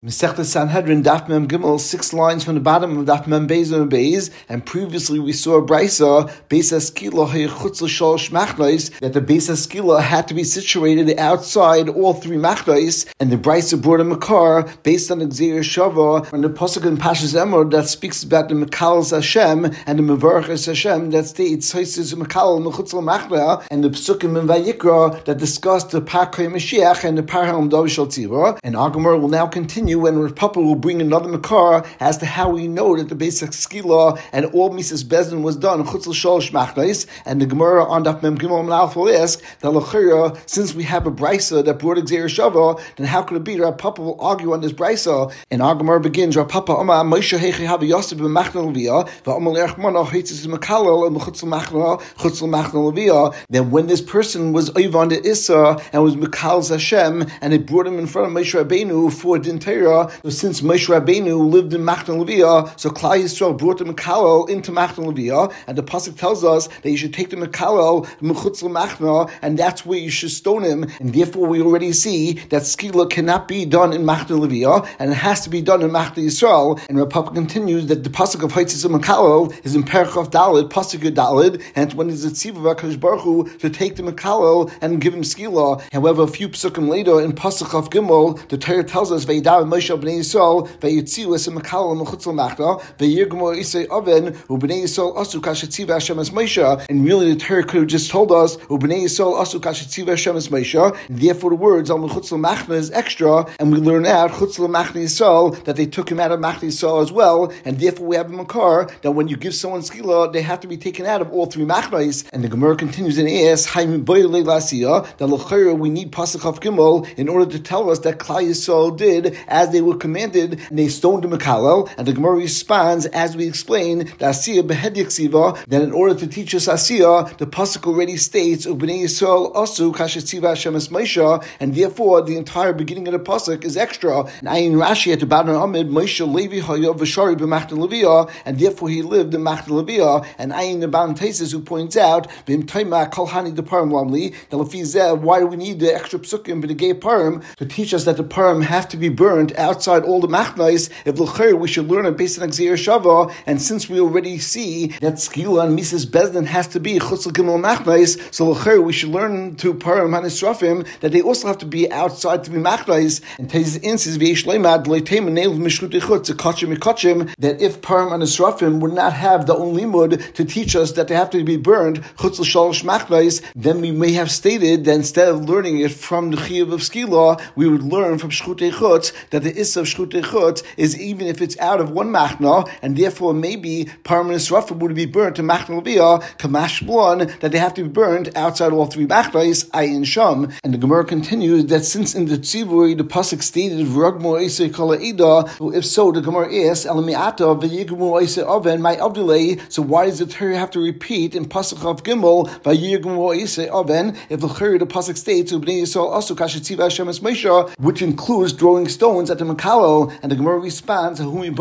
Masechta Sanhedrin, Daf Mem Gimel, 6 lines from the bottom of Daf Mem Beis and Beis, and previously we saw a brisa, Beis Haskila Haychutz L'Shalosh Machnos, that the Beis Haskila had to be situated outside all three machnos, and the brisa brought a makar based on the Gzeir Shava, and the pasuk in Pashas Emor that speaks about the Mekalas Hashem and the Mevarachas Hashem that states Haisis Mekal Mechutz L'Machna, and the psukim in Vayikra that discuss the Parkei Mashiach and the Parham Davish Al Tzivah. And Agamar will now continue when Rav Papa will bring another makar as to how we know that the basic skila and all Mises Bezdin was done chutz l'shalosh machnos. And the Gemara on Daf Mem Gimel Alf will ask that l'chira, since we have a brisa that brought a Gzeir Shava, then how could it be Rav Papa will argue on this brisa? And Agamar begins Rav Papa Amar Moshe Hechi Havi Yosef b'Machna Levia v'Amar Erchmana Heitzis Mekalel and Chutz l'Machna Levia. Then when this person was Oivan de Issa and was Mekal's Hashem, and it brought him in front of Moshe Rabbeinu for Din Torah. So since Moshe Rabbeinu lived in Machna Levia, so Klal Yisrael brought the Mekalel into Machna Levia, and the pasuk tells us that you should take the Mekalel Mechutz L'Machna, and that's where you should stone him. And therefore, we already see that skila cannot be done in Machna Levia, and it has to be done in Machna Yisrael. And Rav Papa continues that the pasuk of Haitzis Mekalel is in Perach Daled, pasuk Daled, and when there's a tziva of HaKadosh Baruch Hu to take the Mekalel and give him skila. However, a few psukim later in pasuk of Gimel, the Torah tells us Veidav Moshe Bnei Yisrael Vayitziu es Mekalel Mechutz L'Machna Vayirgmu Isay Oven Ubnei Yisrael Asu Kashetziva Hashem es Moshe. And really, the Torah could have just told us Ubnei Yisrael Asu Kashetziva Hashem es Moshe. Therefore, the words Al Mechutz L'Machna is extra, and we learn out Chutz L'Machna Yisrael that they took him out of Machna Yisrael as well. And therefore, we have a makar that when you give someone skila, they have to be taken out of all three machnas. And the Gemara continues and asks Haim Boyle Lasiya that l'chayra we need pasuk of Gimel in order to tell us that Klal Yisrael did as they were commanded, and they stoned the Mekalel. And the Gemara responds, as we explained, that Asiya behedik siva, that in order to teach us Asiya, the pasuk already states Ubnei Yisrael Asu Kashetziva Hashem es Moshe, and therefore the entire beginning of the pasuk is extra. And Ayin Rashi at the bottom of Amid Moshe Levi Hayav V'Shari b'Machna Levia, and therefore he lived in Machna Levia. And Ayin the Baal Tesis who points out V'Im Taima Kol Hani the Parim Lamli, that Lefizeh, why do we need the extra psukim but the gay parim to teach us that the parim have to be burnt outside all the machnos? If l'chayr we should learn it based on Gzeir Shava, and since we already see that skila and Mises Bezdin has to be chutz l'gimel machnos, so l'chayr we should learn to parim hanisrafim that they also have to be outside to be machnos. And Tesis answers v'yesh leimad loitema neil mishlut echutz ekachim ekachim, that if parim hanisrafim would not have the only limud to teach us that they have to be burned chutz l'shalosh machnos, then we may have stated that instead of learning it from the chiyuv of skila, we would learn from shchutei chutz that the issa of shchutei chutz is even if it's out of one machna, and therefore maybe parim hanisrafim would be burnt in Machna Levia kamash blon, that they have to be burned outside all three machnas ayin sham. And the Gemara continues that since in the tzivui the pasuk stated v'ragmu eisei kol ha'ida, so if so, the Gemara asks elamiata v'yigmu eisei oven my avdilei. So why does the Torah have to repeat in pasuk of Gimel v'yigmu eisei oven if the pasuk states Ubnei Yisrael Asu Kashetziva Hashem es Moshe, which includes throwing stones at the Mekalel? And the Gemara responds that in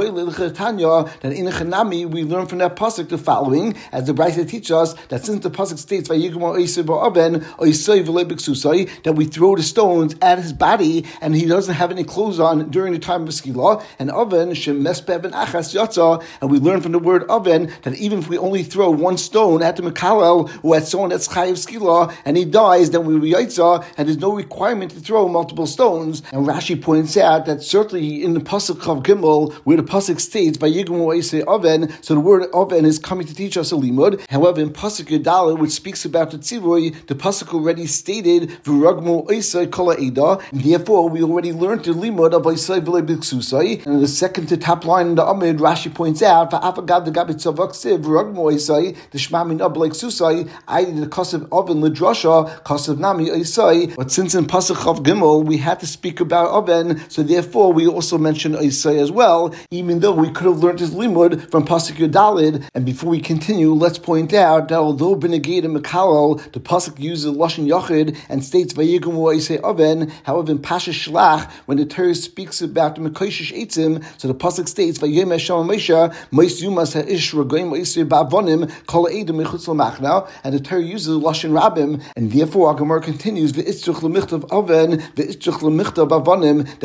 Chanami we learn from that pasuk the following, as the Brisa teaches us that since the pasuk states v'yigmu eisei ba'oven eisei v'lei b'ksusai, that we throw the stones at his body and he doesn't have any clothes on during the time of skila, and oven shemes be'even achas yatza, and we learn from the word oven that even if we only throw one stone at the Mekalel or at someone that's chayiv skila and he dies, then we yaitza, and there's no requirement to throw multiple stones. And Rashi points out that certainly in the pasuk of Gimel, where the pasuk states v'yigmu eisei oven, so the word oven is coming to teach us a limud. However, in pasuk Yudaleh, which speaks about the tzivui, the pasuk already stated v'ragmu eisei kol ha'ida, and therefore we already learned the limud of eisei v'lei b'ksusai. And the second to top line in the Amid, Rashi points out v'afagav degabit tzavak siv v'ragmu eisei the shma min ab like susai I the kasav oven l'drasha kasav nami eisei. But since in pasuk of Gimel we had to speak about oven, so therefore we also mentioned eisei as well, even though we could have learned his limud from pasuk Yudalid. And before we continue, let's point out that although b'neged and Mekalel the pasuk uses lashon yachid and states v'yigmu eisei oven, however in Pasha Shlach when the Torah speaks about the mekoshish eitzim, so the pasuk states v'yem Hashem Moshe mois yumas ha'ish regoim eisei ba'avonim kol ha'edim mechutz l'machna, and the Torah uses lashon rabim, and therefore our Gemara continues v'itzrich l'michtav oven v'itzrich l'michtav avonim, that we need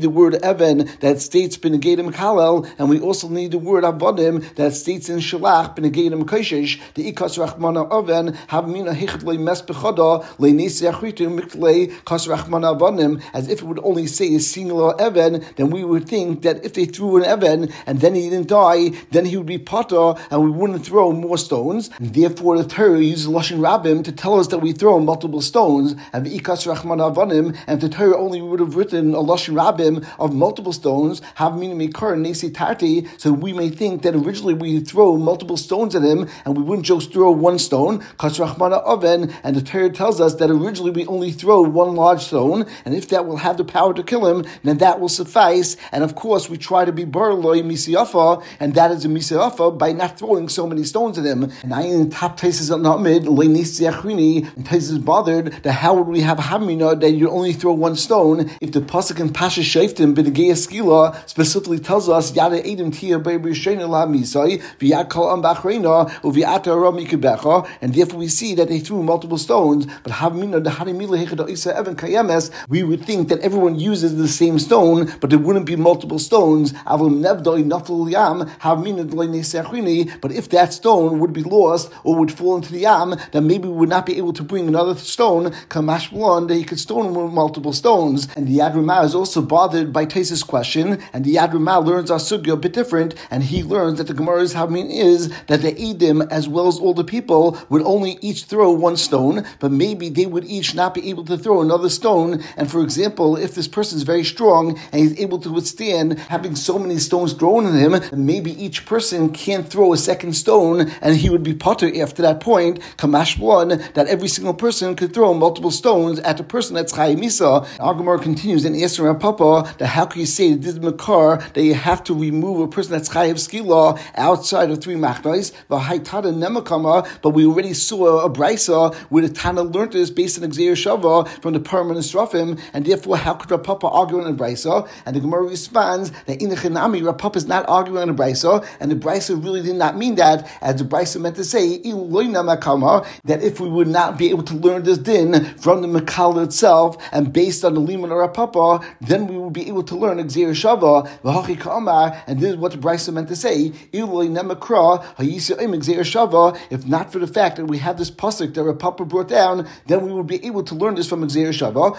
the word Evan that states B'negedim Kalel, and we also need the word Avadim that states in Shalach B'negedim Koshish, the Ikas Rachmana Oven, Havmina Hechad Le Mes Bechada, Le Nesi Achritu Mikle Kas Rachmana Avadim, as if it would only say a singular Evan, then we would think that if they threw an Evan and then he didn't die, then he would be Potter and we wouldn't throw more stones. And therefore, the Torah uses Lashon Rabbim to tell us that we throw multiple stones, and the Ikas Rachmana Avadim, and the Torah only would have written a Lashon Rabbim of multiple stones, Havmina Mikar Nesi Tarti, so we may think that originally we throw multiple stones at him and we wouldn't just throw one stone, Kas Rachmana Oven, and the Torah tells us that originally we only throw one large stone, and if that will have the power to kill him, then that will suffice. And of course, we try to be Barloi Misiafa, and that is a Misiafa by not throwing so many stones at him. And I in the top Taisis al Na'amid, Leinisi Achrini, and Taisis is bothered that how would we have Hamina that you only throw one stone if the Pasuk in Pasha Shaftim, B'negei Skila, specifically tells us Yada Edim Tia Be'ber Shena La Misai, V'yad Kol Am Bachreina, U'v'yata Ra Mikubecha, and therefore we see that they threw multiple stones, but Havmina, the Harimila Hechada Isa Evan Kayemes, we would think that everyone uses the same stone, but there wouldn't be multiple stones. Avum Nevdoi Nafal Yam, Havmina D'leinei Achrini, but if that stone would be lost or would fall into the Yam, then maybe we would not be able to bring another stone, Kamash Blon, that he could stone with multiple stones. And the Yad Ramah is also bothered by Taisa's question, and the Yad Ramah learns our sugya a bit different, and he learns that the Gemara's Havmin is that the Edim, as well as all the people, would only each throw one stone, but maybe they would each not be able to throw another stone. And for example, if this person is very strong and he's able to withstand having so many stones thrown at him, then maybe each person can't throw a second stone, and he would be potter after that point, Kamash one, that every single person could throw multiple stones at the person that's Chayei Misa. Our Gemara continues and asks Rav Papa that how can you say that this Makar that you have to remove a person that's Chayev Skila outside of 3 Machnais, V'haitada Nemakama, but we already saw a Brisa where the Tana learned this based on Xer Shava from the permanent Srafim, and therefore how could Rav Papa argue on a Brisa? And the Gemara responds that in the Chinami, Rav Papa is not arguing on a Brisa, and the Brisa really did not mean that, as the Brisa meant to say, that if we would not be able to learn this din from the Makal itself, and based on the Liman or Rav Papa, then we would be able to learn Xer Shava, V'hachi Ka'amar, and this is what the Brisa meant to say, if not for the fact that we have this pasuk that Rav Papa brought down, then we would be able to learn this from Xer Shava.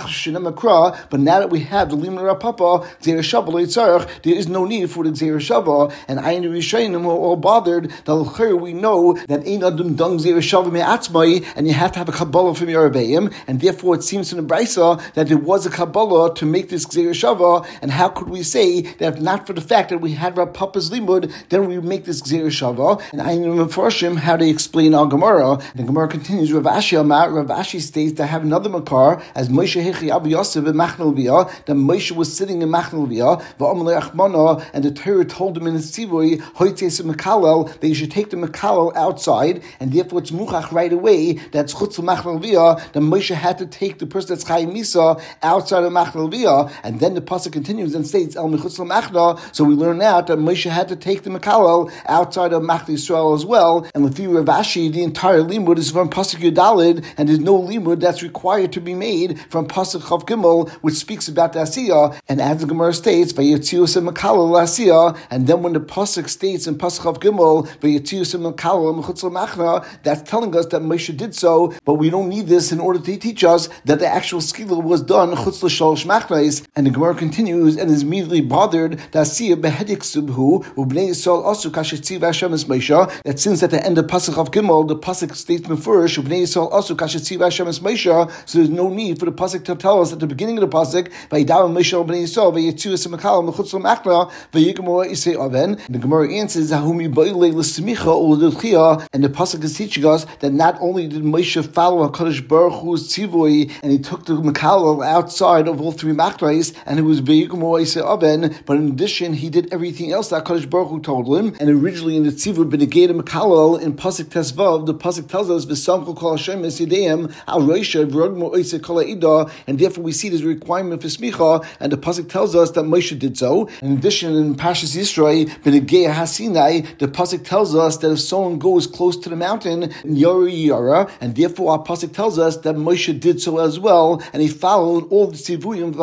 But now that we have the Liman Rav Papa, Xer Shava, there is no need for the Xer Shava. And Ayin Rishayim are all bothered that we know that Ein Adam Dung Xer Shava Me'atzmai, and you have to have a Kabbalah from your Rebbeim, and therefore it seems in the Brisa that there was a Kabbalah to make this Xer Shava. And how could we say that if not for the fact that we had Rav Papa's Limud, then we would make this Xer Shava? And Ayin Mefarshim, how they explain our Gemara. The Gemara continues, Rav Ashi states that I have another Makar, as Moshe Hechi Abu Yosef in Machnal Via, that Moshe was sitting in Machnal Via, and the Torah told him in his Tzivui, that you should take the Makalel outside, and therefore it's Muchach right away, that's Chutz Machnal Via, that Moshe had to take the person that's Chayei Misa outside of Machnal Via, and then the pasuk continues and states, El Mechutz Machna, so we learn out that Moshe had to take the Makalel outside of Machna Yisrael as well, and with Rav Ashi, the entire limud is from pasuk Yudalid, and there's no limud that's required to be made from pasuk Chav Gimel, which speaks about the Asiyah, and as the Gemara states, Vayetzius and Makalel Asiyah, and then when the pasuk states in pasuk Chav Gimel, Vayetzius and Makalel Mechutz Machna, that's telling us that Moshe did so, but we don't need this in order to teach us that the actual skila was done Chutz L'Shalosh Machnais. And the Gemara continues and is immediately bothered that Asiyah Behedik Subhu Ubnei Yisrael Asu Kasher Tziv Hashem Es Moshe, that since at the end of pasuk Chav Gimel the pasuk states Mefurish Ubnei Yisrael Asu Kasher Tziv Hashem Es Moshe, so there's no need for the pasuk to tell us at the beginning of the pasuk Vayidav Moshe Ubnei Yisrael Vayetzius and Makalel Mechutz Machna Vayigmor Isei Oven. And the Gemara answers Hahumi Boile L'Smicha U'L'Chia, and the pasuk is teaching us that not only did Moshe follow HaKadosh Baruch Hu's tzivui, and he took the Makalel outside of all 3 Machnais, and it was Vayigmor Isei Oven, but in addition he did everything else that HaKadosh Baruch Hu told him. And originally in the tzivui B'negei Makalel in pasuk Tesvav, the pasuk tells us V'samchu Kol Hashem Es Yideim Al Roisha V'rogmo Isei Kol Ha'ida, and therefore we see this requirement for smicha, and the pasuk tells us that Moshe did so. In addition, in Parshas Yisro, B'negei HaSinai, the pasuk tells us that if someone goes close to the mountain, Yori Yara, and therefore our pasuk tells us that Moshe did so as well, and he followed all the tzivuyim of HaKadosh Baruch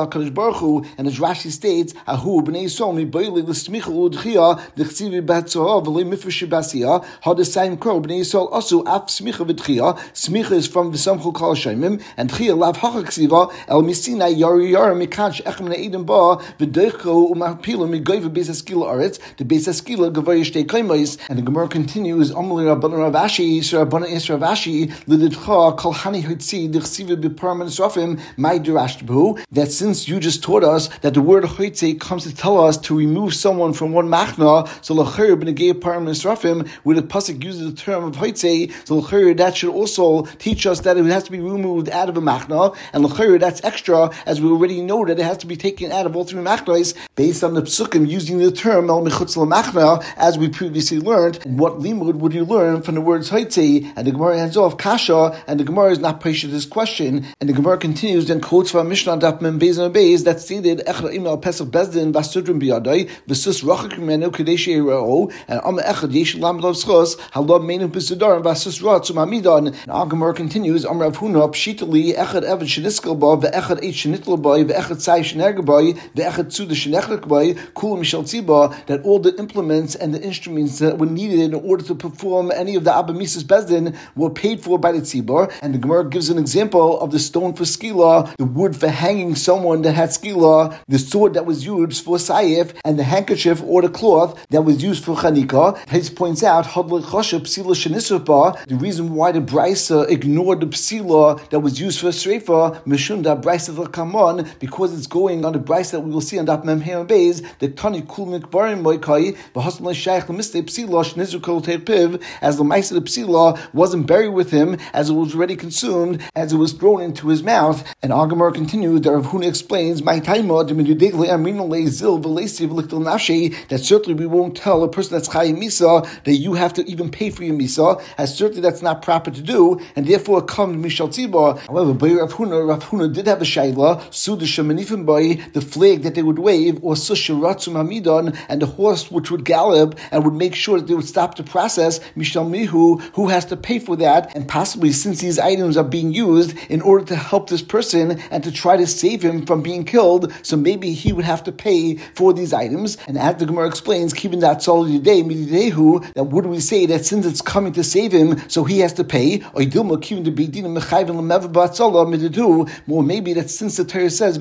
Baruch Hu, and as Rashi states, Ahu b'nei Yisrael mi boili l'smicha l'udchia d'chzivi b'hatzoah v'lei mifresh b'asiyah hadesayim kor b'nei Yisrael asu af smicha v'tchia. Smicha is from v'samchu kol shemim, and tchia lav hacha ksiva el misina yari mikanch echem ne'edim ba v'deicho u'mahpilu migoyve beis haskila aretz the beis haskila gavay shtei kaimos. And the Gemara continues, Amli Rabbanan Ravashi, Rabbanan Is Ravashi, Lididcha Kol Hani Hoitzi D'chsiva B'Parman Srafim Mai Durashtabu. That since you just taught us that the word Hoitzi comes to tell us to remove someone from one machna, so L'chayr B'Negei Parman Srafim, where the pasuk uses the term of Hoitzi, so L'chayr that should also teach us that it has to be removed out of a machna, and L'chayr that's extra, as we already know that it has to be taken out of all three machnas based on the psukim using the term El Mechutz L'Machna, as we previously learned. And what limud would you learn from the words Hoitzi? And the Gemara hands off Kasha, and the Gemara is not patient this question. And the Gemara continues and quotes from Mishnah Daf Mem Beis and Beis that stated Echad Imel Pesach Bezdin Vasudrim Biyadai V'sus Rachak Menu Kadesh Yerao and Am Echad Yesh Lam Lav Schos Halab Menu B'Sudar Vasus Ratz Umamidan. And our Gemara continues Am Rav Huna Pshitali Echad Evad Sheniskal Ba Ve'echad Eish Shenitl Ba Ve'echad Sai Shenerga Ba Ve'echad Tzuda Shenechlik Ba Kul Mishal Tziba, that all the implements and the instruments that were needed in order to perform any of the Abba Mises Bezdin were paid for by the Tzibor. And the Gemara gives an example of the stone for skila, the wood for hanging someone that had skila, the sword that was used for sayif, and the handkerchief or the cloth that was used for chanika. He points out the reason why the Brisa ignored the psila that was used for sreifa, mishunda Brisa kamon, because it's going on the Brisa that we will see on that Mem Hem Beis, the Tani Kul Mikbarim Moikai, as the mice of the psila wasn't buried with him, as it was already consumed, as it was thrown into his mouth. And Agamar continued, that Rav Huna explains, that certainly we won't tell a person that's Chayim Misa that you have to even pay for your Misa, as certainly that's not proper to do, and therefore it comes Mishal Tziba. However, by Rav Huna did have a Shaila, Sudisha Manifim by the flag that they would wave, or Susharatsu Hamidon, and the horse which would gallop and would make sure that they would stop the process, Mishal Mihu, who has to pay for that, and possibly since these items are being used in order to help this person and to try to save him from being killed, so maybe he would have to pay for these items. And as the Gemara explains, Kivin that Solidadehu, that would we say that since it's coming to save him, so he has to pay, or maybe that since the Torah says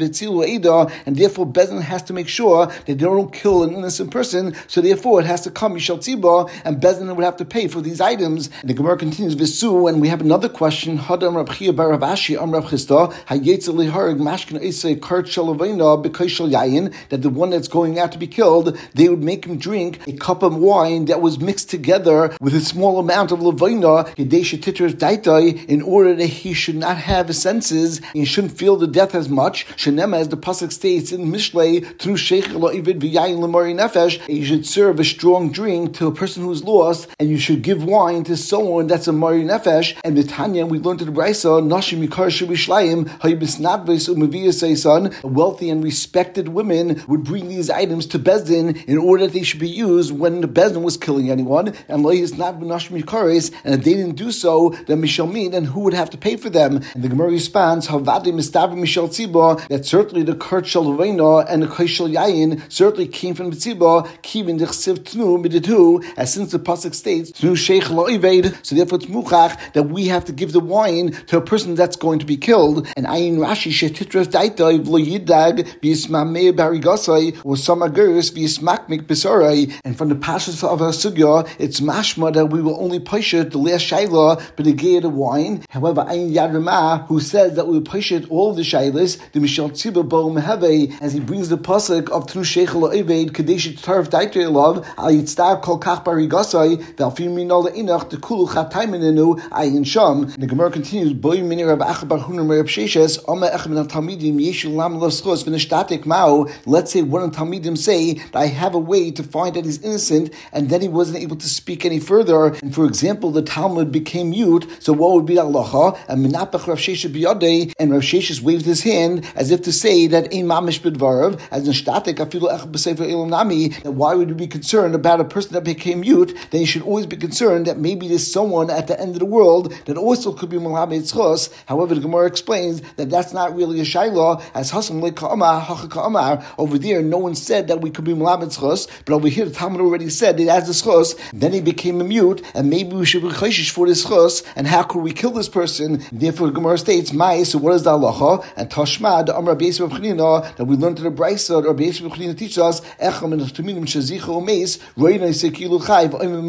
and therefore Bezin has to make sure that they don't kill an innocent person, so therefore it has to come Mishal Tziba, and Bezin would have to pay for these items. And the Gemara continues Visu, and we have another question. Hadam Rav Chia bar Rav Ashi Am Rav Chisda Hayetzel Liharg Mashkin Isay Kart Shalavina B'Kaishal Yayin, that the one that's going out to be killed, they would make him drink a cup of wine that was mixed together with a small amount of Levina Yedesha Titras Daitai, in order that he should not have his senses, he shouldn't feel the death as much. Shenema, as the pasuk states in Mishlei, through Sheikh La'ivid V'Yayin Lemari Nefesh, you should serve a strong drink to a person who's lost, and you should give wine to someone that's a Mari Nefesh. And the Tanya, we learned to the Brisa, Nashim Yikar Shebishlayim, Hayibisnadvis Umaviyasaysan, wealthy and respected women would bring these items to Bezdin in order that they should be used when the Bezdin was killing anyone, and Lois not Nashim Yikaris, and if they didn't do so, then Mishal Min, and who would have to pay for them? And the Gemara responds, Havadi Mistav Mishal Tziba, that certainly the Kurt Shalavena and the Kaishal Yayin certainly came from the Tziba, Kivin Dechsiv Tnu Miditu, as since the pasuk states Tnu Sheikh Lo'iveid, so therefore it's Muchach that we have to give the wine to a person that's going to be killed. And Ayin Rashi Shetitras Daitoi V'lo Yidag V'yismameh Barigasai or Samaguris V'yismakmik Besarai. And from the pashas of our sugya, it's mashma that we will only pasha the last shayla, but the gay of the wine. However, Ayin Yad Ramah, who says that we will pasha all of the shaylas, the Mishal Tziba Bo Meheve, as he brings the pasuk of Tnu Sheikh Lo'iveid Kadesh Tarv Daitoi Love Al Yitztar Kol Kach Barigasai V'alfim Minol Inach the Kulu Chataimenenu Ayin Sham. The Gemara continues, Boy Mini Rav Acha Bar Huna Rav Sheshes Oma Echem Min Talmidim Yeshu Lam Laschos V'neshtatek Mao. Let's say one of the Talmidim say that I have a way to find that he's innocent, and then he wasn't able to speak any further. And for example, the Talmud became mute. So what would be the halacha? And Minapach Rav Sheshes Biyadei, and Rav Sheshes waved his hand as if to say that Ein Mamish B'dvarav, as Neshtatek Afilu Ech B'Sefer Elam Nami. That why would you be concerned about a person that became mute? Then you should always be concerned that maybe there's someone at the end of the world that also could be Malamed Tzchos. However, the Gemara explains that that's not really a shayla, as Hasan Over there, no one said that we could be Melamed Schus, but over here the Talmud already said that as the Schus, then he became a mute, and maybe we should be Chayshish for this Schus, and how could we kill this person? Therefore, the Gemara states, Mai, so what is the halacha? And Tashma, the Amr Beis Rav Chanina, that we learned to the Brisa, or Beis Rav Chanina teaches us, Echam and Tamidim Shazicha Umeis, Reina Sekilu Chayv,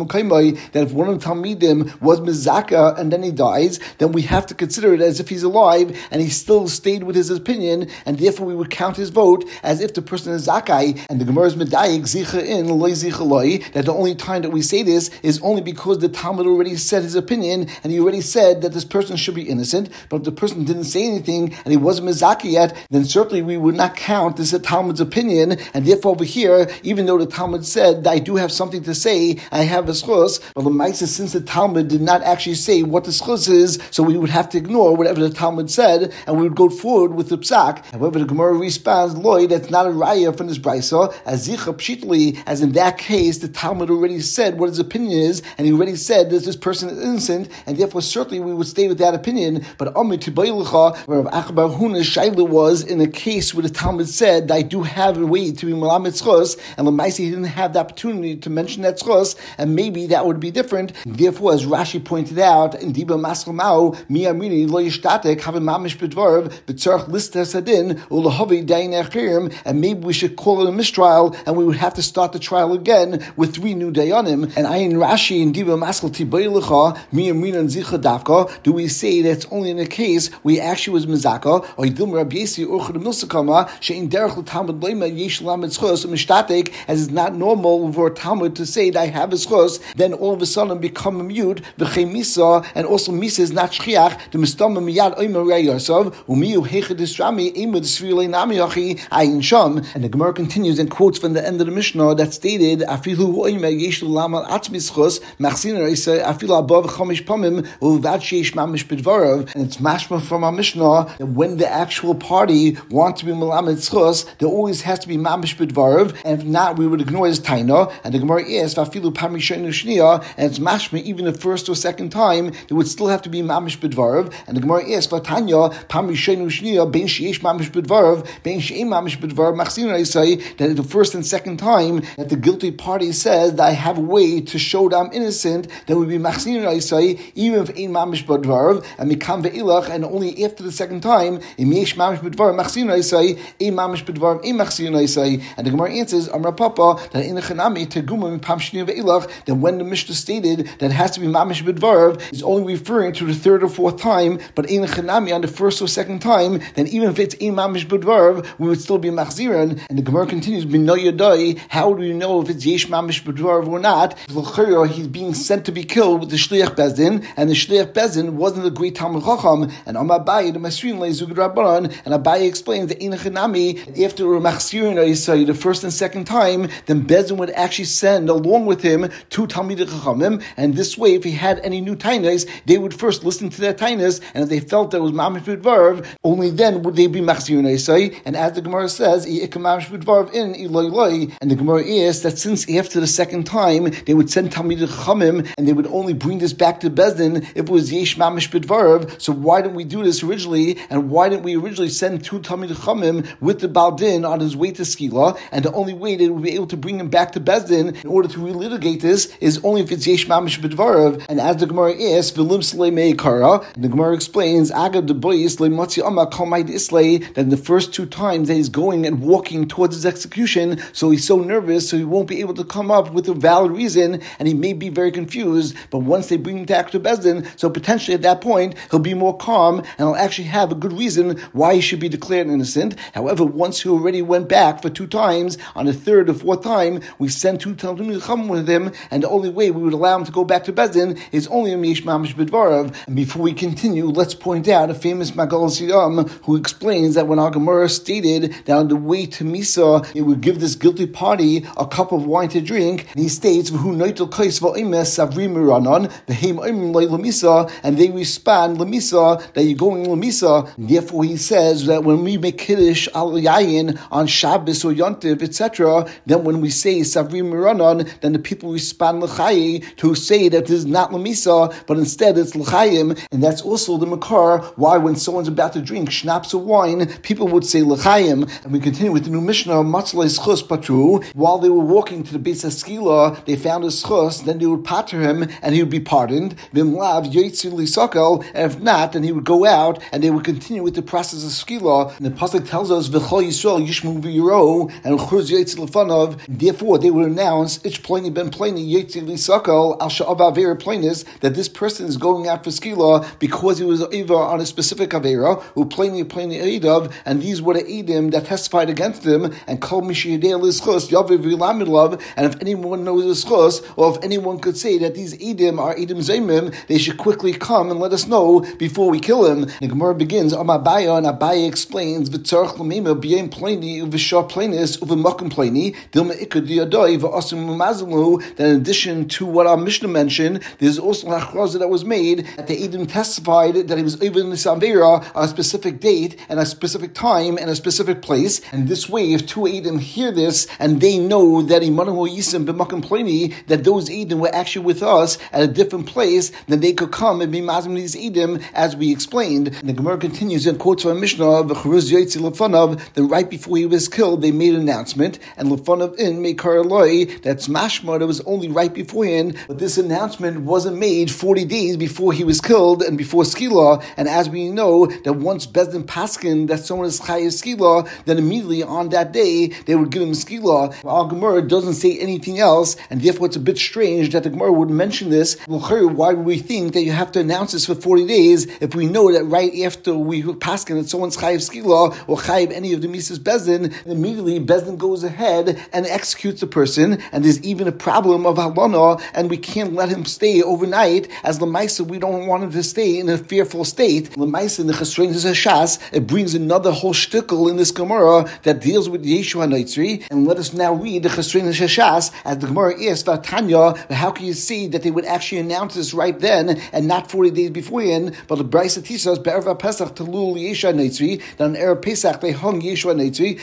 that if one of the Talmidim was Mizaka and then he dies, then we have to consider it as if he's alive and he still stayed with his opinion, and therefore we would count his vote as if the person is Zakai. And the Gemara's Medayik Zicha in Loi Zicha Loi, that the only time that we say this is only because the Talmud already said his opinion and he already said that this person should be innocent. But if the person didn't say anything and he wasn't Mizaki yet, then certainly we would not count this as Talmud's opinion. And therefore over here, even though the Talmud said that I do have something to say, I have a schus, but the Maisa, since the Talmud did not actually say what the schus is, so we would have to ignore whatever the Talmud said, and we would go forward with the psak. However, the Gemara responds, Loi, that's not a raya from this brisa, as zicha pshitli, as in that case, the Talmud already said what his opinion is, and he already said that this person is innocent, and therefore certainly we would stay with that opinion. But Amir Tibaylicha, where Rav Achbar Huna's shaila was in a case where the Talmud said that I do have a way to be Melamed Schus, and Lamaisi he didn't have the opportunity to mention that schus, and maybe that would be different. Therefore, as Rashi pointed out, in Diba Maslamau, Mi Amrini Lo Yishtatek Have Mamish B'Dvarav B'Tzarch Lister Sadin Ulahavi Dayin Achirim, and maybe we should call it a mistrial, and we would have to start the trial again with 3 new Dayanim. And I in Rashi in Diba Masal Tibaylicha Mi Amrina and Zicha Davka, do we say that it's only in a case where he actually was Mizaka, or Yidum Rabbi Yesi Urchad Milsakama Shein Derech L'Talmud Leima Yesh Lamed Schus Mishtatek, as it's not normal for a Talmud to say that I have a schus, then all of a sudden become a mute, v'chei misa, and also misa is not shchiach, the mistama miyad oimer re'yosov, umiyu hechad isrami, imud svilei nami yachi, ayin sham. And the Gemara continues and quotes from the end of the Mishnah that stated, afilu oimer yeshu lamal atzmi schus, machzina reisa, afilu above chomish pamim, uvad sheish mamish b'dvarav. And it's mashma from our Mishnah that when the actual party wants to be melamed schus, there always has to be mamish b'dvarav, and if not, we would ignore his taina. And the Gemara is vafilu pamishen ushniya, and it's mashma even the first or second time there would still have to be mamish b'dvarav. And the Gemara is vatanya pamishen ushniya ben sheish mamish b'dvarav ben sheim mamish b'dvarav machzina isai, that the first and second time that the guilty party says that I have a way to show that I'm innocent, then would be machzina isai even if ein mamish b'dvarav, and mikam ve'ilach, and only after the second time im yesh mamish b'dvarav machzina isai ein mamish b'dvarav ein machzina isai. And the Gemara answers Amar Papa that in the Chanami Teguma Pam Shnia Ve'ilach, that when the Mishnah stated that it has to be mamish b'dvarav, is only referring to the third or fourth time, but in the Chanami on the first or second time, then even if it's in mamish b'dvarav, we would still be machziran. And the Gemara continues, B'no Yadai, how do you know if it's yesh mamish b'dvarav or not? L'chayra, he's being sent to be killed with the Shliach Bezdin, and the Shliach Bezdin wasn't a great Talmud Chacham. And Amar Abaye, the Masrin Le'zug Rabbanan, and Abaye explains that in the Chanami, after machziran the first and second time, then Bezdin would actually send along with him 2 Talmidei Chachamim, and this way, if he had any new tainas, they would first listen to their tainas, and if they felt that it was mamish b'dvarav, only then would they be machzirin isai. And as the Gemara says, mamish b'dvarav in iloi loi. And the Gemara is that since after the second time they would send Talmidei Chachamim, and they would only bring this back to Bezdin if it was yesh mamish b'dvarav. So why didn't we do this originally? And why didn't we originally send 2 Talmidei Chachamim with the Baldin on his way to Skila? And the only way they would be able to bring him back to Bezdin in order to relitigate this is only if it's yesh mamish b'dvarav. And as the Gemara asks, v'lim slei meikara, the Gemara explains, agad debois le'motzi ama kol ma'id islay, that in the first 2 times that he's going and walking towards his execution, so he's so nervous, so he won't be able to come up with a valid reason, and he may be very confused. But once they bring him back to Bezdin, so potentially at that point he'll be more calm and he'll actually have a good reason why he should be declared innocent. However, once he already went back for 2 times, on the 3rd or 4th time, we send 2 Talmidei Chachamim with him, and the only way we would allow him to go back to Bezdin is only a yesh mamish b'dvarav. And before we continue, let's point out a famous Magal Siyam who explains that when our Gemara stated that on the way to Misa, it would give this guilty party a cup of wine to drink, and he states, "V'hu noitel kais v'oimes savri miranon v'heim oimim loy lemisa," and they respond lemisa, that you're going lemisa. Therefore, he says that when we make kiddush al yayin on Shabbos or Yontiv, etc., then when we say savri miranon, then the people respond l'chayi to say that this is not lemisa, but instead it's l'chayim, and that's also the makar why when someone's about to drink schnapps or wine, people people would say L'chaim, and we continue with the new Mishnah, Matzlei Schus Patru. While they were walking to the Beis HaSkila, they found a schus, then they would pater him, and he would be pardoned. V'imlav Yoitzi L'Sakel, and if not, then he would go out, and they would continue with the process of Skila. And the Pasuk tells us, V'chol Yisrael Yishmu V'yiro, and Churz Yoitzi L'fanav. Therefore, they would announce, Ich Pliny Ben Pliny Yoitzi L'Sakel, Al Sha'av Avera Plainis, that this person is going out for Skila because he was over on a specific Avera, who Pliny Eidav, and these were the Edim that testified against him, and Kol Mishiyadei L'Schus Yaviv V'Lamidlav, and if anyone knows the Schus, or if anyone could say that these Edim are Edim Zaymim, they should quickly come and let us know before we kill him. The Gemara begins, Abaya, and Abaya explains, V'tzarech l'meima b'yem Pliny, V'shah Plainis, Uv'makim Pliny, Dilma Ikad Yadoi, V'asim Mazelu, that in addition to what our Mishnah mentioned, there's also a hachraza that was made that the Edim testified that he was over in the Samvera on a specific date and a specific time and a specific place. And this way, if two Edim hear this and they know that Imanu Yisim b'makim Pliny, that those Edim were actually with us at a different place, then they could come and be mazim these Edim, as we explained. And the Gemara continues and quotes from Mishnah, V'churuz Yoitzi L'fanav, that right before he was killed, they made an announcement, and L'fanav in Meikar Eloi, that's mashma, that was only right beforehand, but this announcement wasn't made 40 days before he was killed and before Skila. And as we know, that once Bezdin Paskin, that someone is Chayav Skila, then immediately on that day, they would give him Skila. Our Gemara doesn't say anything else, and therefore it's a bit strange that the Gemara would mention this. Why would we think that you have to announce this for 40 days if we know that right after we Paskin that someone's Chayav Skila or Chayav any of the Mises Bezdin, immediately Bezdin goes ahead and executes the person, and there's even a problem of halana, and we can't let him stay overnight, as Lamaisa, we don't want him to stay in a fearful state. Lamaisa, in the Chesroinus Hashas, it brings another whole shtickle in this Gemara that deals with Yeshua Noitzri, and let us now read the Chesroinus Hashas, as the Gemara asks, Tanya, how can you see that they would actually announce this right then, and not 40 days beforehand, but the Brisa teaches us, Be'erva Pesach Talul Yeshua Noitzri, that on Erev Pesach they hung Yeshua Noitzri,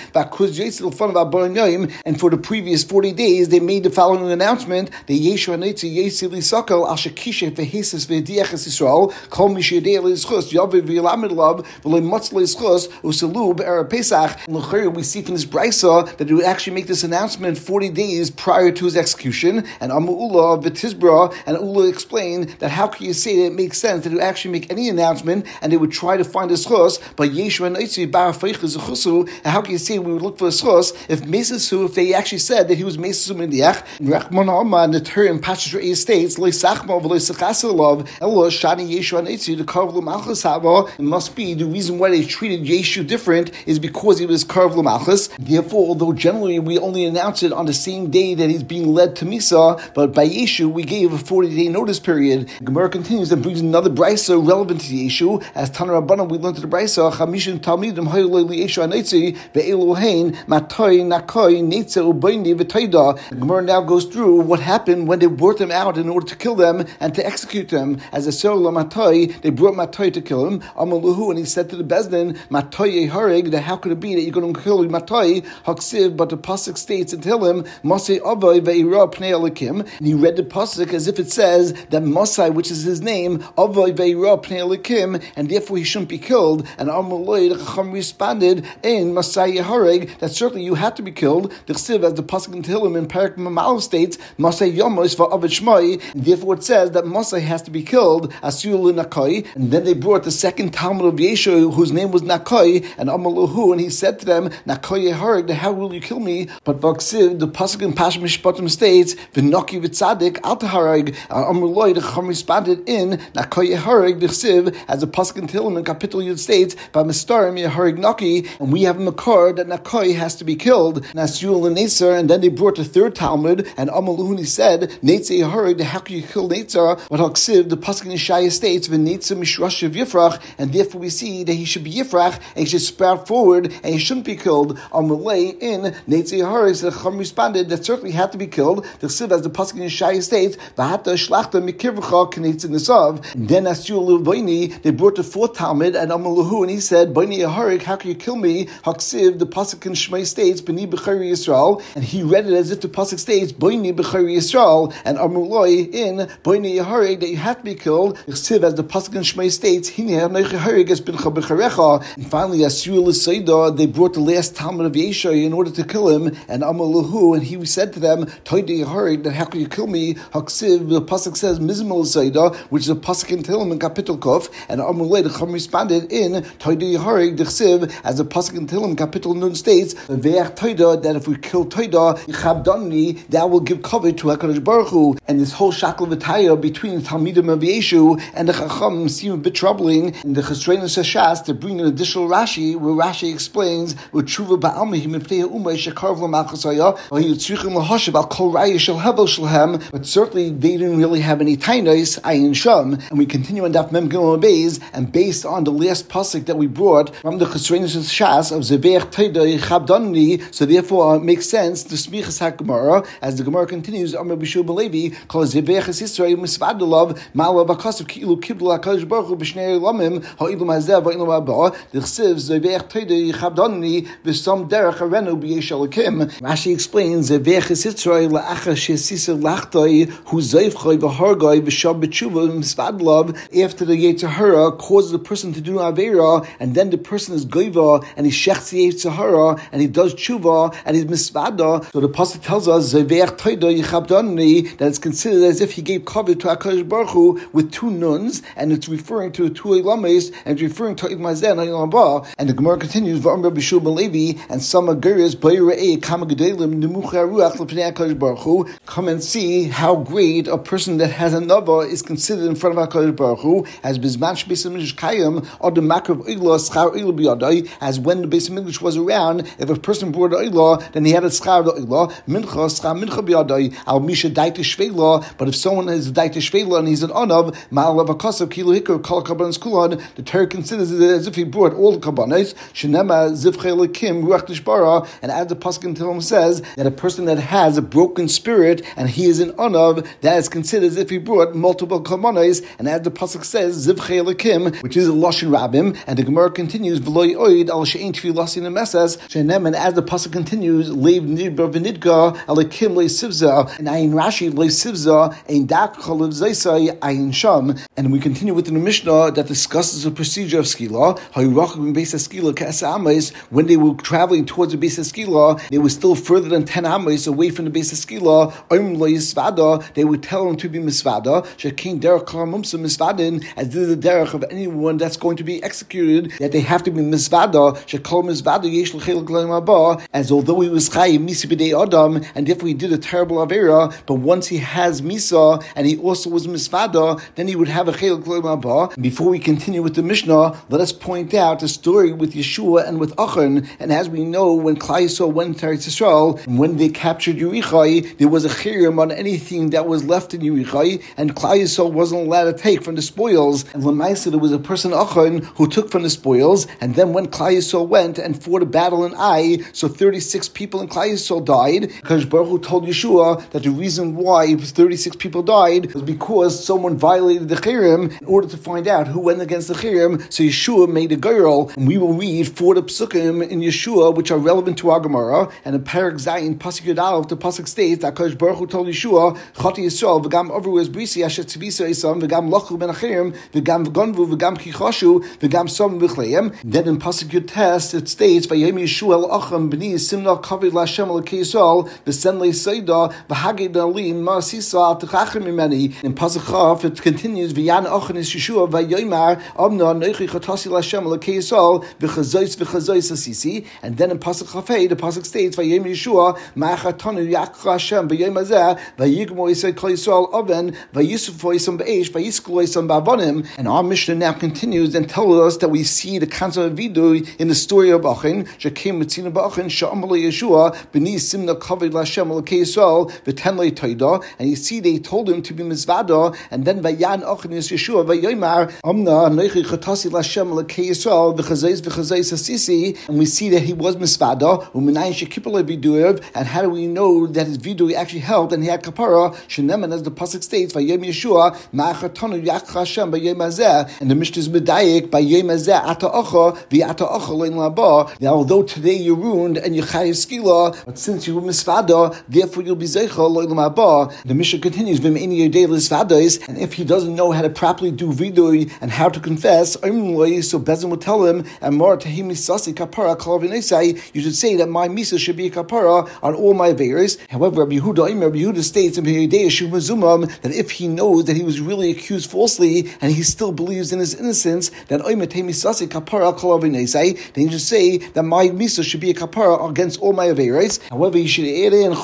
and for the previous 40 days, they made the following announcement, the Yeshua Noitzri Yesi L'Sakel, Al Shekishe V'Hesis V'Diachas Yisrael, Kol Mishiyadei L'Schus, Yaviv V'Lamidlav, V'Lei Motz L'Schus, Usalu B'Erev Pesach. And we see from this Brisa that he would actually make this announcement 40 days prior to his execution, and Ula V'Tizbra, and Ula explained that how can you say that it makes sense that he would actually make any announcement, and they would try to find a schus, but Yeshua Noitzri Bar Feiches Chusu, and how can you say we would look for a schus if Mesasu, if they actually said that he was Mesasu Mindiach, Rachman Alma, and the term Pashas Re'eh states, Lo Sachma V'Lo Sechaselav, Elo Shani Yeshua Noitzri, the Karv L'Malchus Hava, it must be the reason why they treated Yeshu different is because he was Karv L'Malchus. Therefore, although generally we only announce it on the same day that he's being led to Misa, but by Yeshu we gave a 40-day notice period. Gemara continues and brings another Brisa relevant to Yeshu. As Tanur Rabbanan, we learned to the Brisa, Chamishim Talmidim Hayolei Yeshua Noitzri Ve'Elohein Matoi Nakoi Neitze Ubayni V'Taida. The Gemara now goes through what happened when they brought them out in order to kill them and to execute them. As a Serla Matoi, they brought Matoi to kill him. Amaluhu, and he said to the Bezdin, Matoi Harig, that how could it be that you're going to kill Matoi Haksiv? But the pasuk states and tell him Masei Avai Ve'ira Pnei Elikim, and he read the pasuk as if it says that Masai, which is his name, Avai Ve'ira Pnei Elikim, and therefore he shouldn't be killed. And Amaloi the Chacham responded in Masai Harig that certainly you had to be killed. The Chsiv, as the pasuk in Tehillim in Parak Mamal states, Masai Yomos Va'avet Shmai, and therefore it says that Masai has to be killed. Asul Nakai, and then they brought the second Talmud of Yeshu, whose name was Nakai, and Amaluhu, and he said to them, Nakai Harig, how will you kill me? But Vaksiv, the pasuk in Pash Mishpatim states, V'Naki V'Tzadik Al Taharag. Amaloi the Chacham responded in Nakai Harig the Chsiv, as the pasuk in Tehillim in Capital Yud states, by Mistarim Yaharig Naki, and we have a makar that Nakai has to be killed. Nasul and Neser, and then they brought the third Talmud, and Amaluhu, he said, Neitze Yaharig, how can you kill Neitzer? But Haksiv, the pasuk in Yeshaya states, V'Neitzer Mishrash Yifrach, and therefore we see that he should be Yifrach, and he should sprout forward, and he shouldn't be killed. Amalei in Neitze Yaharig, so the Chacham responded that certainly had to be killed. The Chsiv, as the pasuk in Yeshaya states, V'Hata Shlachta Mikirvcha K'Neitze Nesav. And then Asul Levoini, they brought the fourth Talmud, and Amaluhu, and he said, B'nei Yaharig, how can you kill me? Haksiv, the pasuk in Shmei states, B'nei B'chari Yisrael, and he read it as if the pasuk states, B'nei B'chari Yisrael, and Amaloi in B'nei Yaharig, that you have to be killed. Chsiv, as the pasuk in Shmei states, Hine Hanoich Yaharig es Bincha B'charecha. And finally, They brought the last Talmud of Yeshai in order to kill him, and Amalahu, and he said to them, Toidei Harig, that how can you kill me? Haksiv, the pasuk says Mizmal Saida, which is a pasuk in Tehillim in Kapitel Kuf, and Amalei the Chum responded in Toidei Harig the Chsiv, as the pasuk in Tehillim Kapitel Nun states, Ve'ach Toida, that if we kill Toida, Yichabdani, that will give cover to HaKadosh Baruch Hu. And this whole shackle v'taya between the Talmidim of Yeshu and the Chacham seem a bit troubling. In the Chesrenos Hashas, to bring an additional Rashi, where Rashi explains, with Tshuva ba'almihim mipnei ha'umay shekarv l'malchusaya, v'yitzrichim l'hashav al kol raya shel hevel shelhem. But certainly they didn't really have any tainos, ayin sham. And we continue on Daf Mem Gimel Beis, and based on the last pasuk that we brought from the Chesrenos Hashas of Zeveach Toida Yichabdani, so therefore it makes sense to Smichas HaGemara, as the Gemara continues, Amar B'Shua B'Levi, kol Zeveach Yisrael misvadalav ma'alav hakasav ki'ilu kibla HaKadosh Baruch Hu b'shnei elamim ha'ilum hazeh v'ilum ha'ba d'chsiv Zeveach Toida Yichabdani v'som derech harenu b'yesh Elokim. Rashi explains Zeveach Yisrael la'achar she'sisa lachtoi hu zeivchoi v'hargoi v'shab b'tshuva misvadalav, after the Yetzer Hara causes the person to do Avera, and then the person is goiva, and he shechts the Yetzer Hara, and he does tshuva, and he's misvada. So the pasuk tells us Zeveach Toida Yichabdani, that it's considered as if he gave cover to HaKadosh Baruch Hu with two nuns, and it's referring to two ilames, and it's referring to Ibmazeh and Ilam Ba. And the Gemara continues, V'amr B'Shua B'Levi, and some Agiris B'Yirei Kama Gedalim Nemucha Ruach L'Pnei HaKadosh Baruch Hu. Come and see how great a person that has a nava is considered in front of HaKadosh Baruch Hu, as Bizman Sh'Beis HaMikdash Kayim, or the Makrav Oila Schar Oila B'Yadai, as when the Beis HaMikdash was around, if a person brought an Oila, then he had a Schar of the Oila, Mincha Schar Mincha B'Yadai, Al Misha Daita Shvela. But if someone is a Daita Shvela and he's an Anav, Ma'alav HaKasav Kilo Hikar Kol Kabbanas Kulan, the Torah considers it as if he brought all the Kabbanas, Shenema Zivchei Lekim Ruach Nishbara, and as the pasuk in Tehillim says, that a person that has a broken spirit and he is an Anav, that is considered as if he brought multiple Kabbanas, and as the pasuk says, Zivchei Lekim, which is a Lashon Rabbim, and the Gemara continues, V'loi Oid Al She'ein Tfilasin Nemeses, Shenem, and as the pasuk continues, Leiv Nidba V'nidga Alekim Le Sivza, and Ayin Rashi Le Sivza, Ein Dak Chalav Zaysai Ayin Sham. And we continue with the Mishnah that discusses the procedure of Skila. When they were traveling towards the base of Skila, they were still further than 10 amas away from the base of Skila. They would tell them to be misvada. As this is the derech of anyone that's going to be executed, that they have to be misvada. As although he was chayim misa b'dei adam, and if he did a terrible avera, but once he has misa and he also was misvada, then he would have a chayil kloim haba. Before we continue with the Mishnah, let us point out the story with Yeshua and with Achan. And as we know, when Klal Yisrael went to Eretz Yisrael, and when they captured Yerichai, there was a chirim on anything that was left in Yerichai, and Klal Yisrael wasn't allowed to take from the spoils. And Lamaisa, there was a person Achan who took from the spoils, and then when Klal Yisrael went and fought a battle in Ai, so 36 people in Klal Yisrael died, because Baruch Hu told Yeshua that the reason why 36 people died was because someone violated the chirim in order to find out who went against the chirim. So Yeshua made a girl, and we will read 4 psukim in Yeshua which are relevant to our Gemara. And in Perek Zayin pasuk Yud Aleph, the pasuk states that Kadosh Baruch Hu told Yeshua, Chati Yisrael v'gam Avru es Brisi asher tzivisa isam v'gam lochu ben achirim v'gam v'gonvu v'gam chichashu v'gam som v'chleim. Then in pasuk Yud Tes it states Vayom Yeshua el Acham b'ni simna kavod laHashem elokei Yisrael v'sen le'seida v'hagid alim ma'asisa al techachim mimeni. In pasuk Chaf it continues V'yan Achan es Yeshua v'yoymar Amna noichi chatasi laHashem elokei Yisrael v'chazois asisi. And then in pasuk Chafei the pasuk states Vayom Yeshua ma'achatanu yakra Hashem b'yom hazeh v'yigmo Yisrael kol Yisrael oven v'yisufu Yisam b'eish v'yisklu Yisam b'avonim. And our Mishnah now continues and tells us that we see the concept of vidui in the story of Achan. Shekem mitzina b'Achan she'amar Yeshua b'ni simna kavod laHashem elokei Yisrael v'ten lo toida. And you see they told him to be mizvada, and then Vayan Achan is Yeshua v'yoymar Amna noichi chatasi laHashem elokei Yisrael v'chazois asisi. And we see that he was misvada u'minayin shekipolei viduyev. And how do we know that his vidui actually helped and he had kapara? Sheneman, as the pasuk states, Vayom Yeshua ma'achatanu yakra Hashem b'yom hazeh. And the Mishnah is medayik b'yom hazeh ata acha v'ata acha lein laba. Now, although today you're ruined and you're chayiv skila, but since you were misvada, therefore you'll be zeicha lein laba. The Mishnah continues v'meini yodei l'svados. And if he doesn't know how to properly do vidui and how to confess, so Bezin will tell him and Mar Tehimi Sasi Kapara Kalavinesai, you should say that my Misa should be a Kapara on all my Averis. However, Rabbi Yehuda states in that if he knows that he was really accused falsely and he still believes in his innocence, then you should say that my Misa should be a Kapara against all my Averis. However, he should add in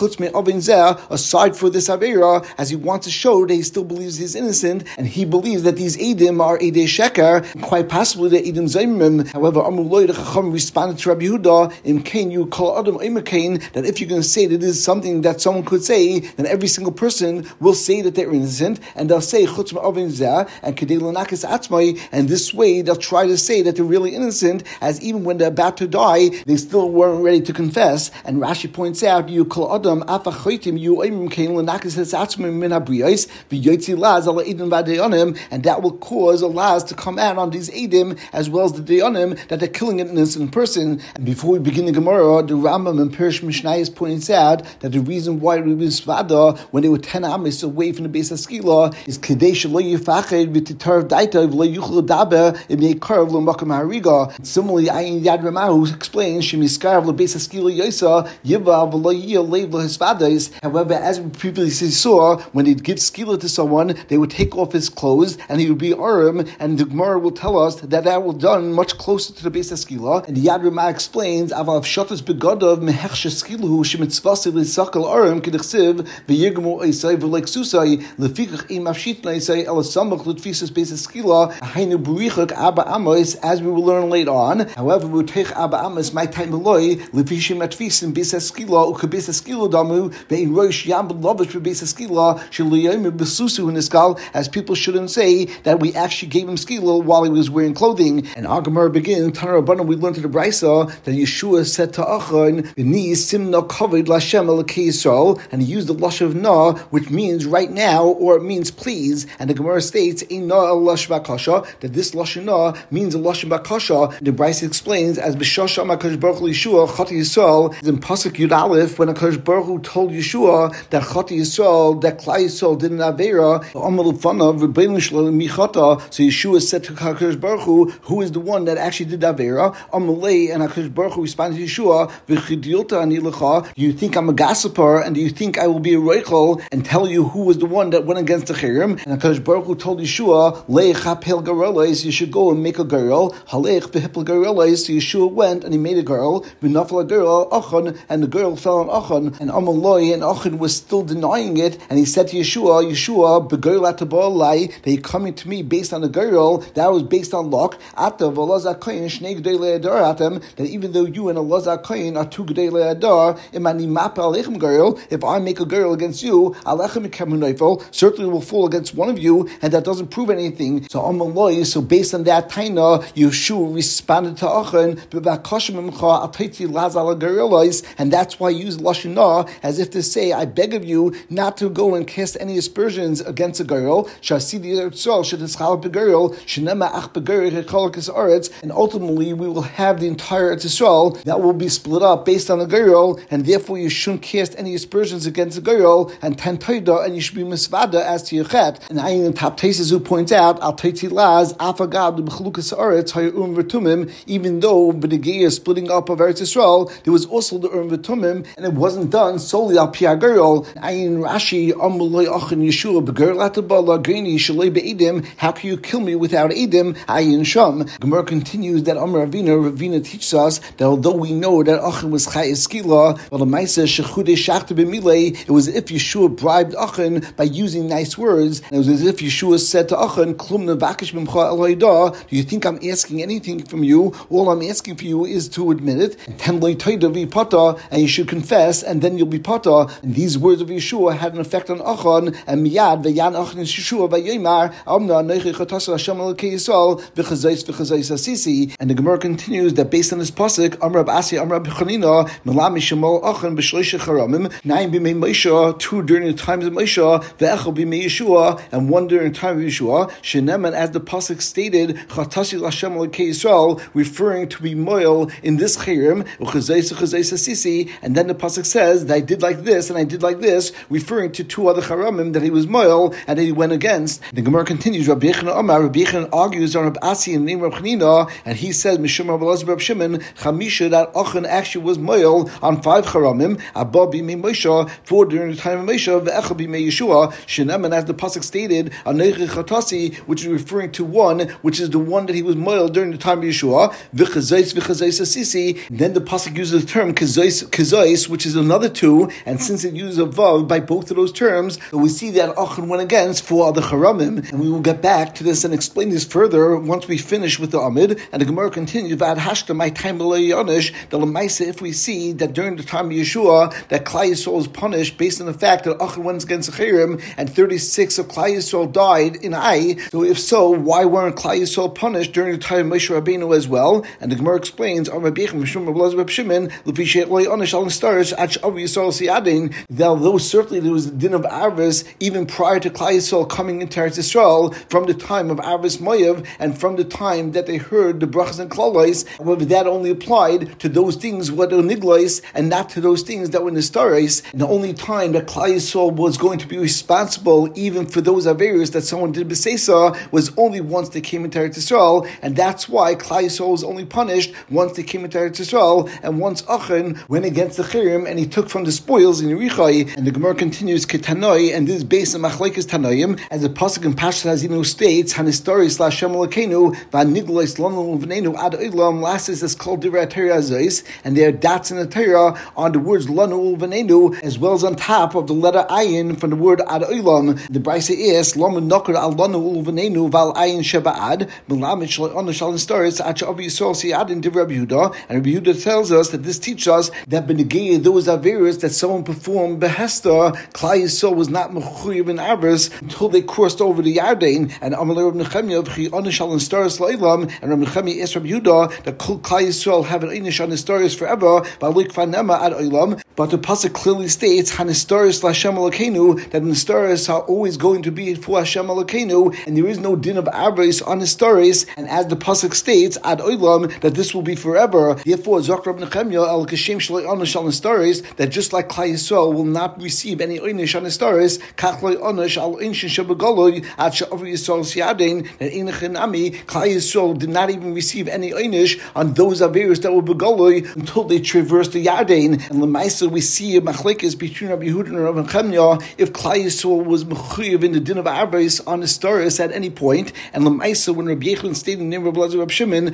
aside for this Avera, as he wants to show that he still believes he's innocent and he believes that these Edim are Edei Sheker, and quite possibly the Edim Zaymim. However, Amuloi the Chacham responded to Rabbi Yehuda in Kain, you call Adam Oimakain, that if you're going to say that it is something that someone could say, then every single person will say that they're innocent, and they'll say Chutz Ma'avin Zeh and Kedei L'Nakis Atzmai, and this way they'll try to say that they're really innocent, as even when they're about to die, they still weren't ready to confess. And Rashi points out, you call Adam Afachoitim, you Oimim Kain L'Nakis Atzmai Min HaBriyos V'Yotzi Laz Ala Edim V'Dayanim, and that will cause a Laz to come out on these Edim as well as the Dayanim, that they're killing an innocent person. And before we begin the Gemara, the Rambam in Perish Mishnayos points out that the reason why Rabbi Svada, when they were 10 amis away from the Beis HaSkila, is Kedei Shelo Yifached V'Titar Daita V'Lo Yuchel Daber Ibnei Karav L'Makam Hariga. Similarly, Ayin Yad Ramahu explains Shemiskarav L'Beis HaSkila Yosa Yiva V'Lo Yiyah Leiv L'Hisvadas. However, as we previously saw, when they'd give skila to someone, they would take off his clothes and he would be arim, and the Gemara will tell us that was done much closer to the Beis HaSkila. And the Yad Ramah explains, Avav Shotas Begadav Mehechshe Skilahu Shemitzvasi L'Sakal Arim K'Dechsiv V'Yigmu Eisai V'Lek Susai L'Fikach Im Avshitna Eisai Elasamach L'Tfisas Beis HaSkila Hainu Burichak Abba Amos, as we will learn later on. However, we take Abba Amos my time below L'Fishim Atfisim Beis HaSkila Uka Beis HaSkila Damu Ve'in Rosh Yam B'Lovish Beis HaSkila Sh'Liyayim B'Susu in Niskal, as people shouldn't say that we actually gave him skila while he was wearing clothing. And our Gemara begins, Tanar Rabbanan, we learned to the Brisa that Yeshua said to Achan, V'ni simna kavod l'Hashem Elokei Yisrael, and he used the lush of na, which means right now, or it means please. And the Gemara states, Ein na el lush bakasha, that this lush na means a lush bakasha. The Brisa explains, as B'shasham HaKadosh Baruch Hu Yeshua Chati Yisrael, in Pasuk Yud Aleph, when HaKadosh Baruch Hu told Yeshua that Chati Yisrael, that Klai Yisrael did an Avera, so Yeshua said to HaKadosh Baruch Hu, who is the one that actually did Avera? Amalei, and HaKadosh Baruch Hu responded to Yeshua, do you think I'm a gossiper, and do you think I will be a reichel and tell you who was the one that went against the Chirim? And HaKadosh Baruch Hu told Yeshua, Leich hapel gareles, you should go and make a girl. Halech v'hipel gareles, so Yeshua went and he made a girl. V'nafal a girl, Achan, and the girl fell on Achan. And Amalei, and Achan was still denying it, and he said to Yeshua, begirl atabalai, that you're coming to me based on a girl that was based on luck. That even though you and Elazar Kohen are two gedei le'adar, if I make a girl against you, certainly will fall against one of you, and that doesn't prove anything. So based on that taina, Yeshua responded to Achan, and that's why I use lashon as if to say, I beg of you not to go and cast any aspersions against a girl. And ultimately we will have the entire Eretz Yisrael that will be split up based on a girl, and therefore you shouldn't cast any aspersions against a girl and tantoida, and you should be misvada as to your chet. And I in Top Tesis who points out al taiti laz afagad b'chalukas haaretz hayurim v'tumim, even though b'negei splitting up of Eretz Yisrael there was also the urim v'tumim, and it wasn't done solely al pi girl. I in Rashi amuloi achin Yeshua b'girl atabala grini shalei be'edim. How can you kill me without edim? Ayin sham. Gemara continues that Amar Ravina teaches us that although we know that Achan was chayes skila, but the Maisa shechude shachta b'milei, it was as if Yeshua bribed Achan by using nice words, and it was as if Yeshua said to Achan, Klum nevakish b'mcha el hayda, do you think I'm asking anything from you? All I'm asking for you is to admit it, and you should confess, and then you'll be pata. And these words of Yeshua had an effect on Achan, and miyad v'yan Achan is Yeshua v'yomar amna neichi chatasar Hashem elokei Yisrael v'chazais asisi. And the Gemara continues that based on this pasuk, Amar Abasi, Amar Abchanina, Melam Mishamal Achan b'shloisha charamim, 9 b'mei Moshe, 2 during the times of Moshe, ve'echel b'mei Yeshua, and 1 during the time of Yeshua. Sheneman, as the pasuk stated, Chatasi Hashem elokei Yisrael, referring to be moil in this chirim, v'chazais asisi. And then the pasuk says that I did like this and I did like this, referring to 2 other charamim that he was moil and that he went against. The Gemara continues, Rabbi Yechon Amar, Rabbi Yechon argues on Rabbi Asi in the name of Chanina, Yeshua, and he said Mishum Rabbi Elazar Reb Shimon Chamisha that Achan actually was moil on 5 Charamim, Abba b'mei Moshe, 4 during the time of Moshe, ve'echad b'mei Yeshua. Sheneman, as the pasuk stated, Anechi Chatasi, which is referring to one, which is the one that he was moil during the time of Yeshua. V'chazais asisi. Then the pasuk uses the term kazais, which is another 2, and since it uses a vav by both of those terms, we see that Achan went against 4 other Charamim, and we will get back to this and explain this further once we finish with the Amid. And the Gemara continues, Vad hashta my time yonish, the Lamaisa, if we see that during the time of Yeshua, that Klal Yisrael is punished based on the fact that Achan went against Achirim, and 36 of Klal Yisrael died in Ai. So if so, why weren't Klal Yisrael punished during the time of Moshe Rabbeinu as well? And the Gemara explains, though certainly there was a din of Arvis even prior to Klal Yisrael coming into Eretz Yisrael, from the time of Arvis Moav, and from the time that they heard the brachas and klalos. However, that only applied to those things what are niglois, and not to those things that were nistaris. And the only time that Klal Yisrael was going to be responsible even for those averis that someone did b'seisa was only once they came into Eretz Yisrael, and that's why Klal Yisrael was only punished once they came into Eretz Yisrael, and once Achan went against the Chirim and he took from the spoils in Yerichai. And the Gemara continues Ketanoi, and this is based on Machlekes Tanoim, as the pasuk in Pashas Hazinu states, Hanistoris la Shem Elokeinu v'aniglois lanu v'neinu ad olam. Last is called Divrei Torah Azos, and there are dots in the Torah on the words lanu v'neinu, as well as on top of the letter ayin from the word ad olam. The Brisa is lamu nokar al lanu v'neinu val ayin sheba'ad milamit shlo onosh al nistoris at she'avi yisrael siyad in Divrei Rabbi Yehuda. And Rabbi Yehuda tells us that this teaches us that benegei those averis that someone performed behester, Klal Yisrael was not mechuyev in avers until they crossed over the Yarden. And Amalei Reb Nechemia v'chi onosh al nistoris la'ilam, and Reb Nechemia asked Rabbi Yehuda that Klal Yisrael have an onosh on nistoris forever, but the pasuk clearly states Hanistoris l'Hashem Elokeinu, that nistoris are always going to be for Hashem Elokeinu, and there is no din of avos on nistoris. And as the pasuk states ad olam, that this will be forever. Therefore, Zok Reb Nechemia al kashem shloi onosh al nistoris, that just like Klal Yisrael will not receive any onosh on nistoris, kach loy onosh al inshin shebegoloi ad she'avi Yisrael siyadein, that inachinami Klal Yisrael did not even receive any onosh on those averis that were begoloi until they traversed the Yarden. And Lemaisa, we see a machlekes between Rabbi Yehuda and Rabbi Nechemia if Klal Yisrael was mechuyev in the din of avos on nistoris at any point. And Lemaisa, when Rabbi Yechon stated in the name of Rabbi Elazar Reb Shimon,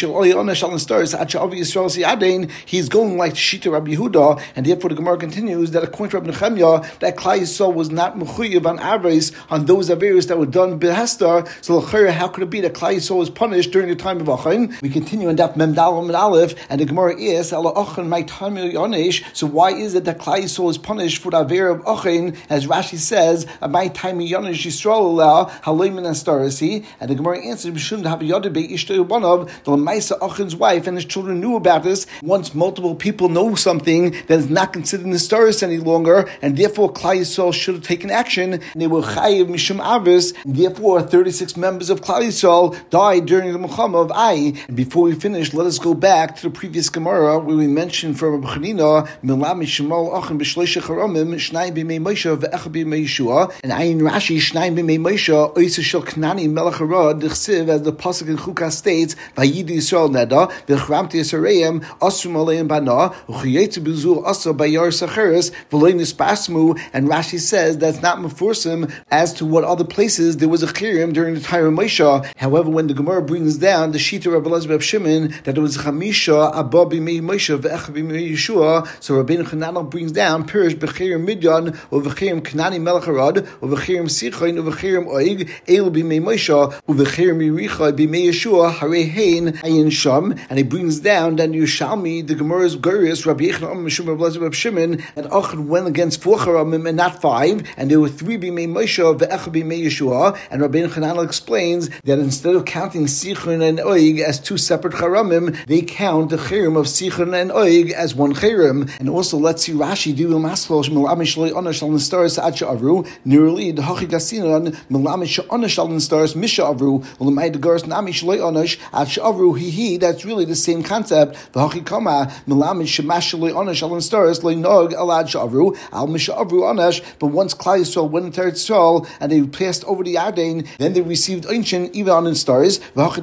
he's going like Shita Rabbi Yehuda, and therefore the Gemara continues that according to Rabbi Nechemia, that Klal Yisrael was not mechuyev on avos on those averis that were done behester. So how could it be that Klal Yisrael was punished during the time of Achan? We continue in Daf Mem Daled Amud Aleph, and the Gemara is Ela Achan my time yonesh. So why is it that Klal Yisrael is punished for the aver of Achan, as Rashi says, my time yonesh Yisrael allow halim and astarasi? And the Gemara answers, we shouldn't have a yodebe ishto banav. The Lemaisa Achan's wife and his children knew about this. Once multiple people know something that is not considered nistaris any longer, and therefore Klal Yisrael should have taken action, and they were chayiv mishum avis, and therefore 36 members of Klal Yisrael died during the Milchama of Ai. And before we finish, let us go back to the previous Gemara where we mentioned from Rabbi Chanina, Milam Shemal Achan b'shloisha charamim, Shnai b'mei Moshe ve'echad b'mei Yeshua, and Ayin Rashi Shnai b'mei Moshe oisa shel Knani melech harad d'chsiv, as the pasuk in Chukah states, Vayid Yisrael neda v'chramti Yisraeim asum aleim bana u'chiyetzu b'zul asa bayar sacheres v'loy nispasmu. And Rashi says that's not mefursim as to what other places there was a chirim during the time of Moshe. However, when the Gemara brings down the Shita Rabbi Elazar Reb Shimon that there was Chamisha Abba b'mei Moshe ve'echad b'mei Yeshua, so Rabbeinu Chananel brings down Pirish b'chirim Midyan or v'chirim Knani melech harad or v'chirim Sichain or v'chirim Oig El b'mei Moshe or v'chirim Yerichai b'mei Yeshua Harei Hein Ayin Sham. And he brings down that Yerushalmi, the Gemara's Gurius Rabbi Yechon Mishum Rabbi Elazar Reb Shimon, and Achan went against 4 Charamim and not 5, and there were 3 b'mei Moshe ve'echad b'mei Yeshua. And Rabbeinu Chananel explains that instead of counting Sichon and Oig as 2 separate Charamim, they count the Chirim of Sichon and Oig as 1 Chirim. And also, let's see Rashi do Maskol Milamish Loi Onash Al Nistaris Acha Avru Nirli the Hachi Gasinan Milamish Onash Al Nistaris Misha Avru Ulamai the Gars Namish Loi Onash Acha Avru Hihi. That's really the same concept. The Hachi Kama Milamish Shemash Loi Onash Al Nistaris Loi Nog Al Acha Avru Al Misha Avru Onash. But once Klal Yisrael went into Eretz Yisrael and they passed over the Yarden, then they received Einchin even on Nistaris. The Hachi Dashin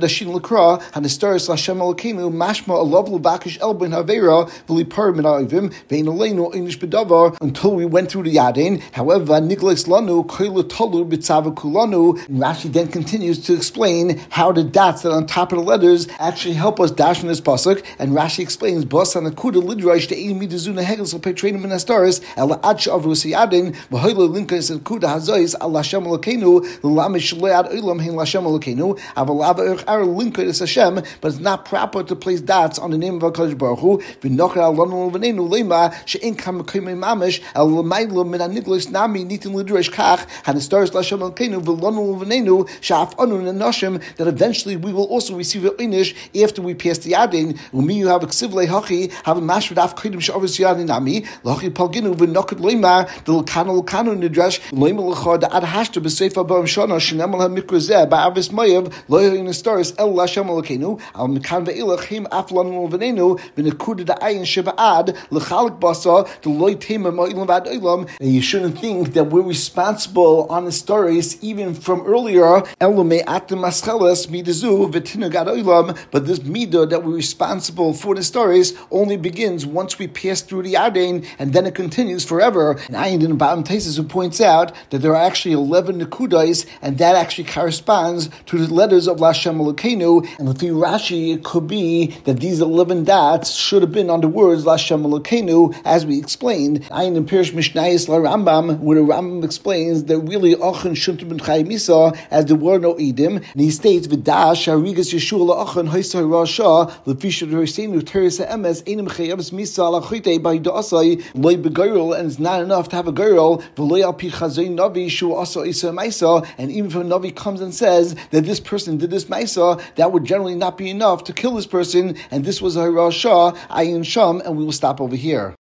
l'kra hanistaris Lashem Elokeinu mashma alav levakish elbin havera v'lipar min ha'ivim ve'in aleinu einish bedavar until we went through the Yadin. However, Niglex lanu koilu tolu b'tzava kulanu. Rashi then continues to explain how the dots that are on top of the letters actually help us dash in this pasuk. And Rashi explains bas anakuda lidrash the eimi dezuna hegels petreinum minastaris ela adsha avus Yadin v'hoylo linkas and kuda hazois al Lashem Elokeinu l'lamish le'ad olam hein Lashem Elokeinu avalava er linkas Hashem. But it's not proper to place dots on the name of HaKadosh Baruch Hu. V'nocher alanu v'neinu lema she'en kam k'mei mamish el l'maylo min ha'niglos nami nitin l'dresh kach ha'nistaris Lashem Elokeinu v'lanu v'neinu she'af anu n'nashim, that eventually we will also receive an einish after we pass the Yadin. Umi you have a ksiv lehachi have a mashvad af k'dim she'avos Yadin nami lachi palginu v'noket lema d'l'kanu nidresh lema l'cha da'ad hashta b'seifa ba'am shana she'nemal ha'mikra zeh ba'avis mayav lo ha'nistaris el Lashem Elokeinu al mekan ve'ilach him aflanu v'neinu v'nekuda da'ayin sheba'ad l'chalik basa d'loi tema ma'ilam v'ad olam. You shouldn't think that we're responsible on the stories even from earlier elume atem mascheles midazu v'tinug ad olam, but this midah that we're responsible for the stories only begins once we pass through the Yadain, and then it continues forever. And Ayin in Ba'am Tesis who points out that there are actually 11 nekudais, and that actually corresponds to the letters of Lashem Elokeinu. And with Rashi, it could be that these 11 dots should have been on the words Lashem Elokeinu, as we explained. Ayin in Pirish Mishnayis La Rambam, where the Rambam explains that really Ochan shouldn't have been Chayim Misa, as there were no Edim, and he states V'dash Harigas Yeshua LaOchan Hoysai Rasha Lefisha Hosenu Teres Ha'emes Einim Chayavas Misa Lachite by Da'asai Loi Begirl, and it's not enough to have a girl V'loi Al Pi Chazayin Navi Shu Asa Isa Maisa, and even if a Navi comes and says that this person did this Maisa, that would generally not be enough to kill this person, and this was a Rasha Ayin Sham, and we will stop over here.